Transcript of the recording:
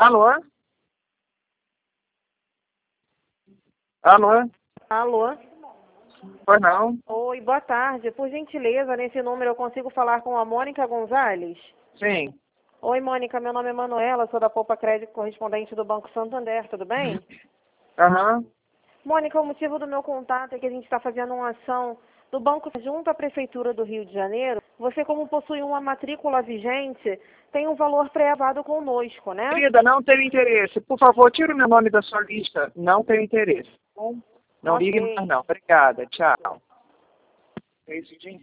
Alô? Alô? Alô? Pois não? Oi, boa tarde. Por gentileza, nesse número eu consigo falar com a Mônica Gonzalez? Sim. Oi, Mônica, meu nome é Manuela, sou da Poupa Crédito correspondente do Banco Santander, tudo bem? Aham. Mônica, o motivo do meu contato é que a gente está fazendo uma ação do banco junto à Prefeitura do Rio de Janeiro. Você, como possui uma matrícula vigente, tem um valor pré-avado conosco, né? Querida, não tenho interesse. Por favor, tira o meu nome da sua lista. Não tenho interesse. Não ligue Ok. mais não. Obrigada. Tchau. É isso, gente.